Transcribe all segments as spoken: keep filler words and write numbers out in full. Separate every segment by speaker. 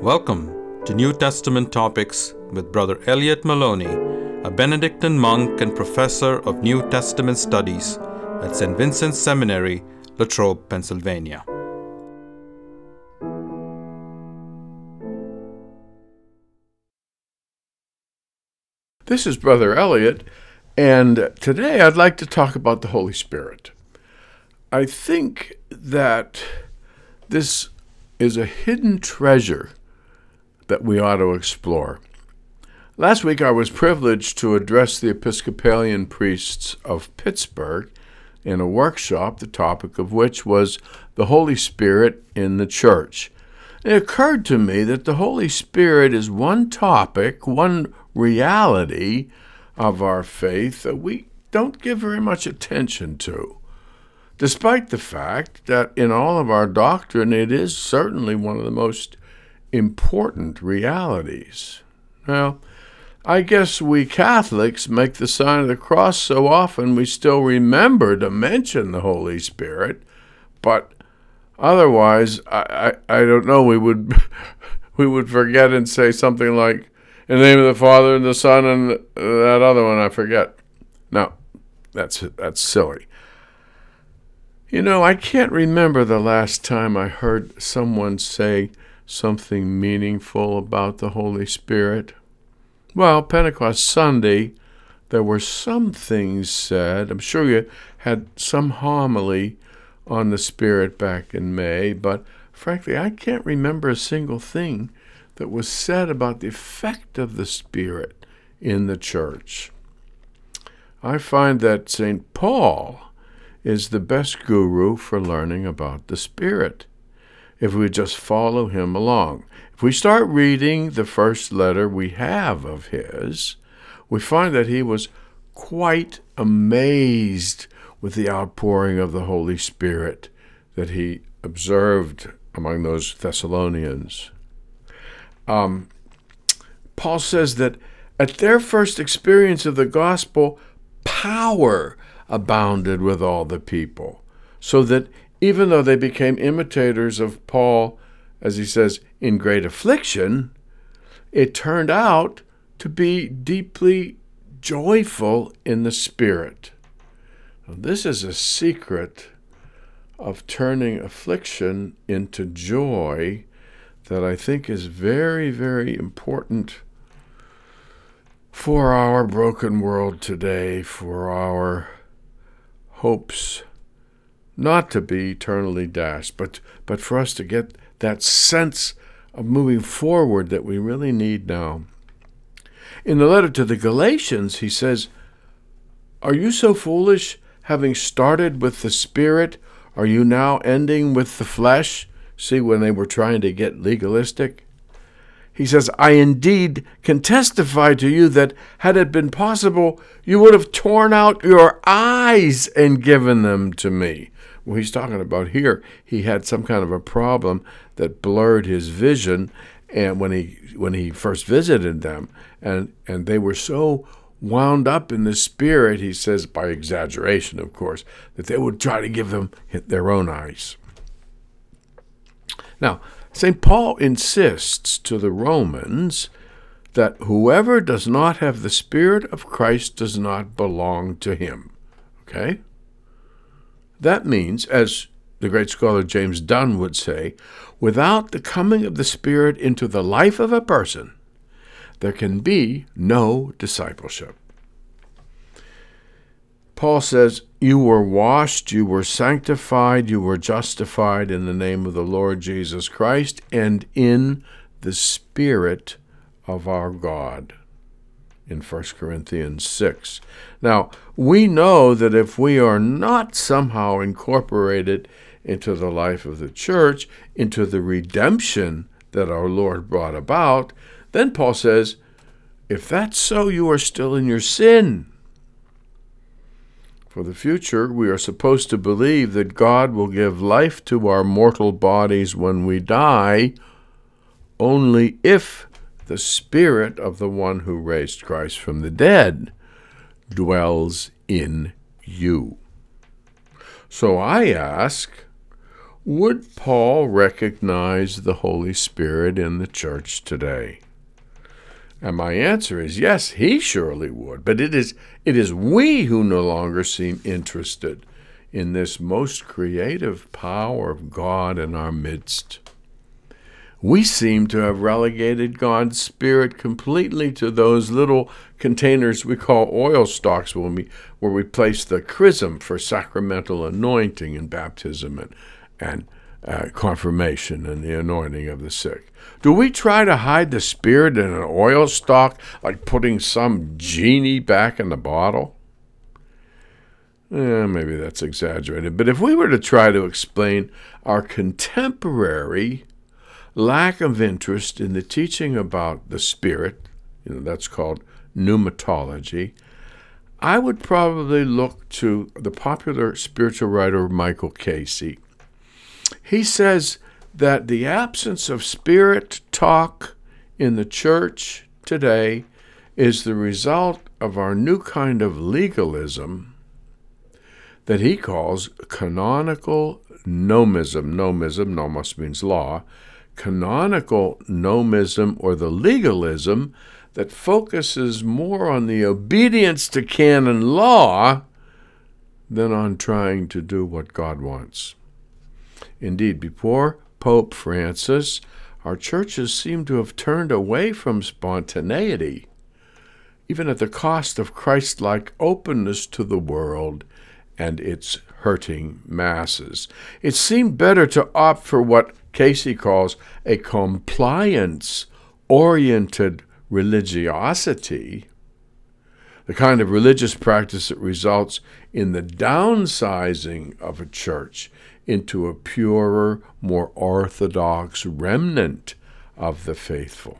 Speaker 1: Welcome to New Testament Topics with Brother Elliot Maloney, a Benedictine monk and professor of New Testament studies at Saint Vincent's Seminary, Latrobe, Pennsylvania.
Speaker 2: This is Brother Elliot, and today I'd like to talk about the Holy Spirit. I think that this is a hidden treasure that we ought to explore. Last week I was privileged to address the Episcopalian priests of Pittsburgh in a workshop, the topic of which was the Holy Spirit in the Church. It occurred to me that the Holy Spirit is one topic, one reality of our faith that we don't give very much attention to, despite the fact that in all of our doctrine it is certainly one of the most important realities. Now, I guess we Catholics make the sign of the cross so often we still remember to mention the Holy Spirit, but otherwise, I, I, I don't know, we would we would forget and say something like, in the name of the Father and the Son and that other one I forget. No, that's that's silly. You know, I can't remember the last time I heard someone say something meaningful about the Holy Spirit. Well, Pentecost Sunday, there were some things said. I'm sure you had some homily on the Spirit back in May, but frankly, I can't remember a single thing that was said about the effect of the Spirit in the church. I find that Saint Paul is the best guru for learning about the Spirit, if we just follow him along. If we start reading the first letter we have of his, we find that he was quite amazed with the outpouring of the Holy Spirit that he observed among those Thessalonians. Um, Paul says that at their first experience of the gospel, power abounded with all the people, so that even though they became imitators of Paul, as he says, in great affliction, it turned out to be deeply joyful in the Spirit. Now, this is a secret of turning affliction into joy that I think is very, very important for our broken world today, for our hopes not to be eternally dashed, but, but for us to get that sense of moving forward that we really need now. In the letter to the Galatians, he says, "Are you so foolish, having started with the Spirit, are you now ending with the flesh?" See, when they were trying to get legalistic. He says, "I indeed can testify to you that had it been possible, you would have torn out your eyes and given them to me." Well, he's talking about here, he had some kind of a problem that blurred his vision, and when he when he first visited them, and, and they were so wound up in the Spirit, he says, by exaggeration, of course, that they would try to give them their own eyes. Now, Saint Paul insists to the Romans that whoever does not have the Spirit of Christ does not belong to him. Okay? That means, as the great scholar James Dunn would say, without the coming of the Spirit into the life of a person, there can be no discipleship. Paul says, "You were washed, you were sanctified, you were justified in the name of the Lord Jesus Christ and in the Spirit of our God," in First Corinthians six. Now, we know that if we are not somehow incorporated into the life of the church, into the redemption that our Lord brought about, then Paul says, if that's so, you are still in your sin. For the future, we are supposed to believe that God will give life to our mortal bodies when we die, only if the Spirit of the one who raised Christ from the dead dwells in you. So I ask, would Paul recognize the Holy Spirit in the church today? And my answer is yes, he surely would. But it is it is we who no longer seem interested in this most creative power of God in our midst. We seem to have relegated God's Spirit completely to those little containers we call oil stalks when we, where we place the chrism for sacramental anointing and baptism and, and uh, confirmation and the anointing of the sick. Do we try to hide the Spirit in an oil stalk like putting some genie back in the bottle? Eh, maybe that's exaggerated. But if we were to try to explain our contemporary lack of interest in the teaching about the Spirit, you know, that's called pneumatology, I would probably look to the popular spiritual writer Michael Casey. He says that the absence of Spirit talk in the church today is the result of our new kind of legalism that he calls canonical nomism. Nomism, nomos means law. Canonical nomism, or the legalism that focuses more on the obedience to canon law than on trying to do what God wants. Indeed, before Pope Francis, our churches seem to have turned away from spontaneity, even at the cost of Christ-like openness to the world and its hurting masses. It seemed better to opt for what Casey calls a compliance-oriented religiosity, the kind of religious practice that results in the downsizing of a church into a purer, more orthodox remnant of the faithful.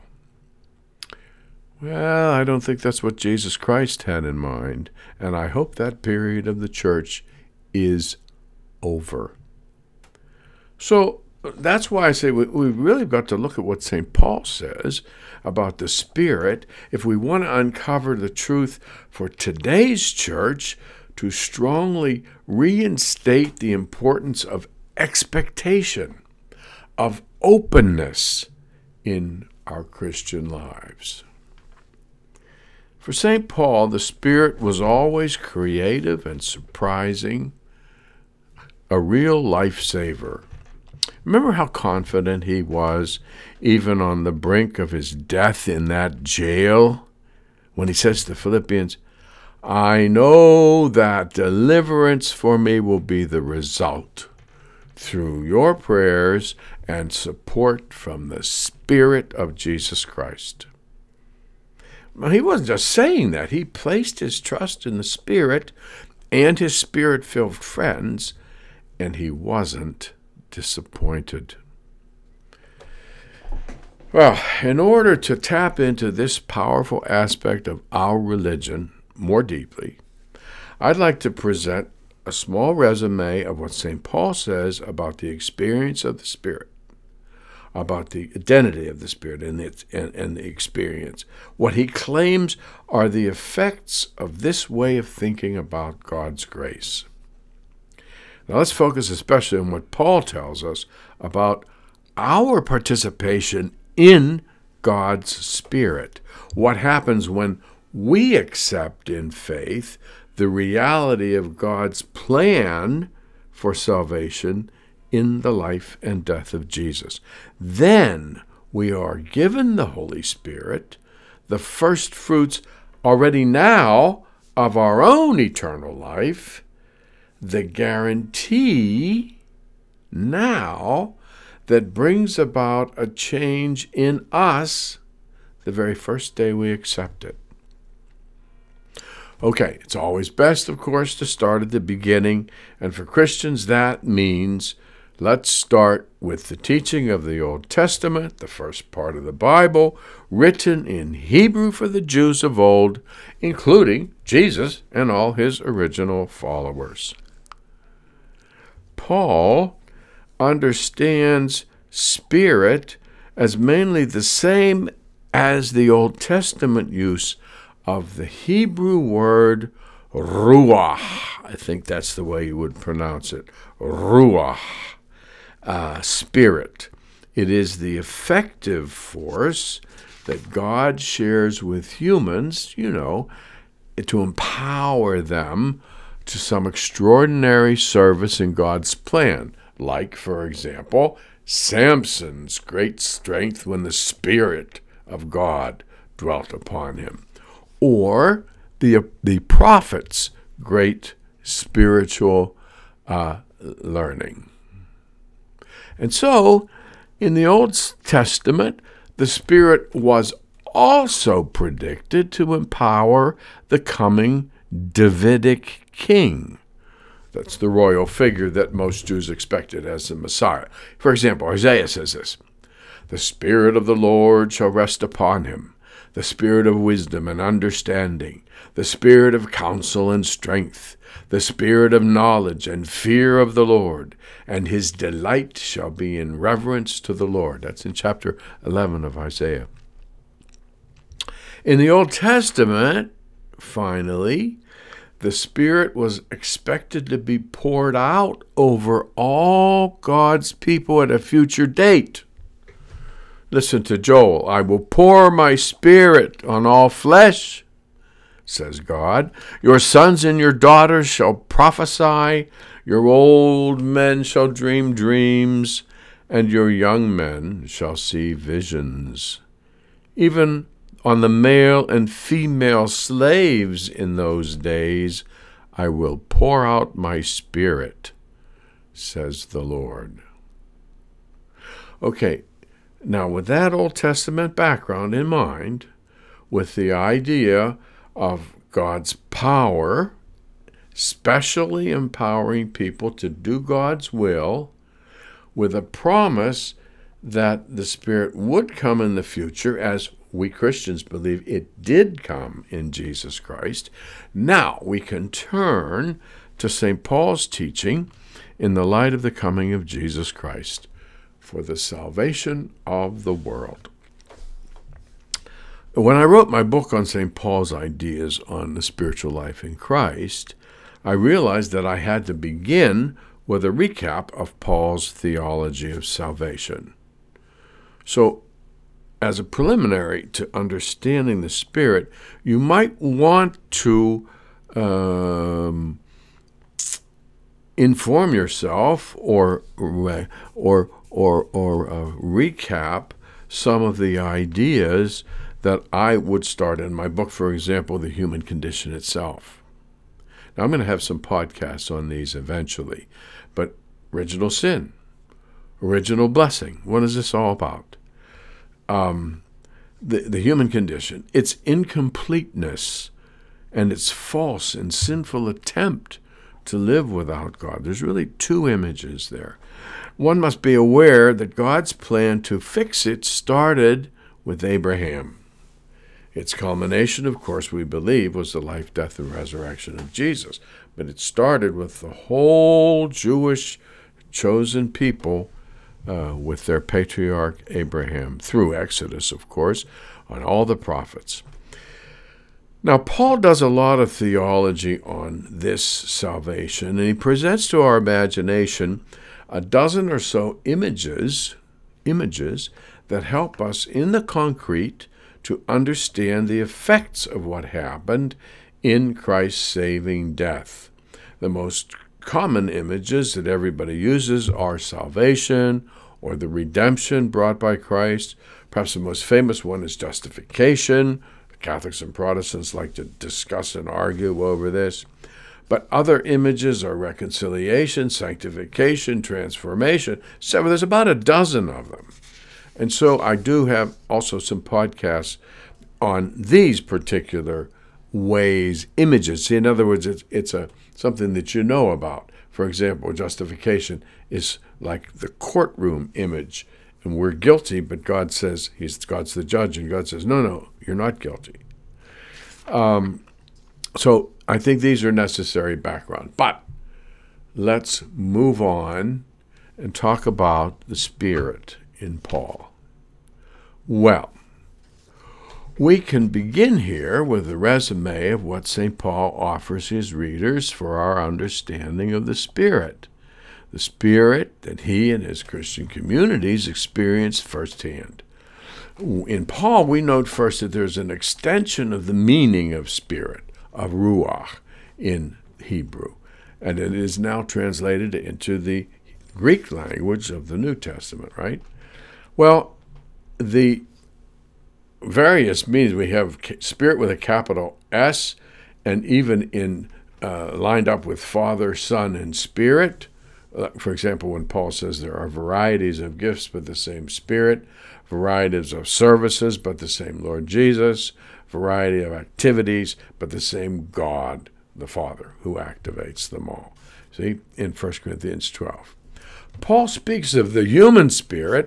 Speaker 2: Well, I don't think that's what Jesus Christ had in mind, and I hope that period of the church is over. So that's why I say we, we've really got to look at what Saint Paul says about the Spirit if we want to uncover the truth for today's church, to strongly reinstate the importance of expectation, of openness in our Christian lives. For Saint Paul, the Spirit was always creative and surprising, a real lifesaver. Remember how confident he was, even on the brink of his death in that jail, when he says to Philippians, I know that deliverance for me will be the result through your prayers and support from the Spirit of Jesus Christ. Well, he wasn't just saying that. He placed his trust in the Spirit and his Spirit-filled friends, and he wasn't disappointed. Well, in order to tap into this powerful aspect of our religion more deeply, I'd like to present a small resume of what Saint Paul says about the experience of the Spirit, about the identity of the Spirit and, its, and, and the experience. What he claims are the effects of this way of thinking about God's grace. Now let's focus especially on what Paul tells us about our participation in God's Spirit. What happens when we accept in faith the reality of God's plan for salvation in the life and death of Jesus. Then we are given the Holy Spirit, the first fruits already now of our own eternal life, the guarantee now that brings about a change in us the very first day we accept it. Okay, it's always best, of course, to start at the beginning, and for Christians that means let's start with the teaching of the Old Testament, the first part of the Bible, written in Hebrew for the Jews of old, including Jesus and all his original followers. Paul understands Spirit as mainly the same as the Old Testament use of the Hebrew word ruach. I think that's the way you would pronounce it, ruach. uh, Spirit. It is the effective force that God shares with humans, you know, to empower them to some extraordinary service in God's plan. Like, for example, Samson's great strength when the Spirit of God dwelt upon him. Or the, the prophet's great spiritual uh, learning. And so, in the Old Testament, the Spirit was also predicted to empower the coming Davidic king. That's the royal figure that most Jews expected as the Messiah. For example, Isaiah says this, "The Spirit of the Lord shall rest upon him, the Spirit of wisdom and understanding, the Spirit of counsel and strength, the Spirit of knowledge and fear of the Lord, and his delight shall be in reverence to the Lord." That's in chapter eleven of Isaiah. In the Old Testament, finally, the Spirit was expected to be poured out over all God's people at a future date. Listen to Joel. "I will pour my Spirit on all flesh, says God. Your sons and your daughters shall prophesy, your old men shall dream dreams, and your young men shall see visions. Even on the male and female slaves in those days, I will pour out my Spirit, says the Lord." Okay, now with that Old Testament background in mind, with the idea of God's power, specially empowering people to do God's will, with a promise that the Spirit would come in the future, as we Christians believe it did come in Jesus Christ, now we can turn to Saint Paul's teaching in the light of the coming of Jesus Christ for the salvation of the world. When I wrote my book on Saint Paul's ideas on the spiritual life in Christ, I realized that I had to begin with a recap of Paul's theology of salvation. So, as a preliminary to understanding the Spirit, you might want to um, inform yourself or or or or uh, recap some of the ideas that I would start in my book. For example, the human condition itself. Now, I'm going to have some podcasts on these eventually, but original sin, original blessing. What is this all about? Um, the, the human condition, its incompleteness, and its false and sinful attempt to live without God. There's really two images there. One must be aware that God's plan to fix it started with Abraham. Its culmination, of course, we believe, was the life, death, and resurrection of Jesus. But it started with the whole Jewish chosen people Uh, with their patriarch Abraham, through Exodus, of course, on all the prophets. Now, Paul does a lot of theology on this salvation, and he presents to our imagination a dozen or so images, images that help us in the concrete to understand the effects of what happened in Christ's saving death. The most common images that everybody uses are salvation or the redemption brought by Christ. Perhaps the most famous one is justification. Catholics and Protestants like to discuss and argue over this. But other images are reconciliation, sanctification, transformation. So there's about a dozen of them. And so I do have also some podcasts on these particular ways, images. See, in other words, it's, it's a something that you know about. For example, justification is like the courtroom image, and we're guilty, but God says, he's God's the judge, and God says, no, no, you're not guilty. Um, so I think these are necessary background. But let's move on and talk about the Spirit in Paul. Well, we can begin here with a resume of what Saint Paul offers his readers for our understanding of the Spirit. the Spirit that he and his Christian communities experienced firsthand. In Paul, we note first that there's an extension of the meaning of Spirit, of Ruach, in Hebrew, and it is now translated into the Greek language of the New Testament, right? Well, the various meanings, we have Spirit with a capital S, and even in uh, lined up with Father, Son, and Spirit. Uh, for example, when Paul says there are varieties of gifts but the same Spirit, varieties of services but the same Lord Jesus, variety of activities but the same God, the Father, who activates them all. See, in First Corinthians twelve. Paul speaks of the human spirit,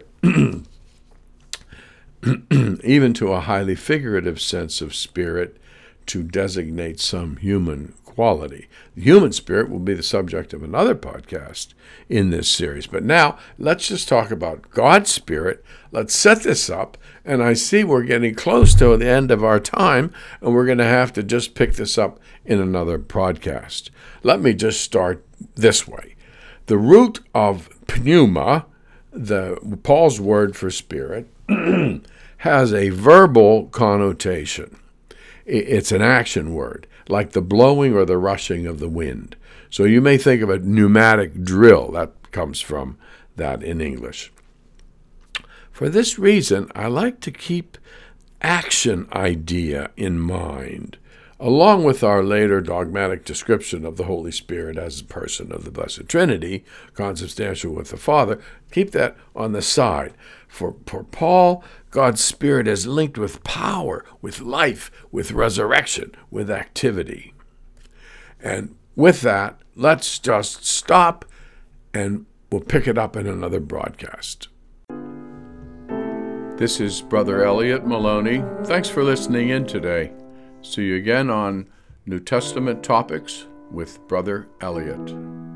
Speaker 2: even to a highly figurative sense of spirit, to designate some human quality. The human spirit will be the subject of another podcast in this series. But now, let's just talk about God's Spirit. Let's set this up, and I see we're getting close to the end of our time, and we're going to have to just pick this up in another podcast. Let me just start this way. The root of pneuma, the Paul's word for spirit, has a verbal connotation. It's an action word, like the blowing or the rushing of the wind. So you may think of a pneumatic drill. That comes from that in English. For this reason, I like to keep action idea in mind, along with our later dogmatic description of the Holy Spirit as a person of the Blessed Trinity, consubstantial with the Father. Keep that on the side. For, for Paul, God's Spirit is linked with power, with life, with resurrection, with activity. And with that, let's just stop, and we'll pick it up in another broadcast. This is Brother Elliot Maloney. Thanks for listening in today. See you again on New Testament Topics with Brother Elliot.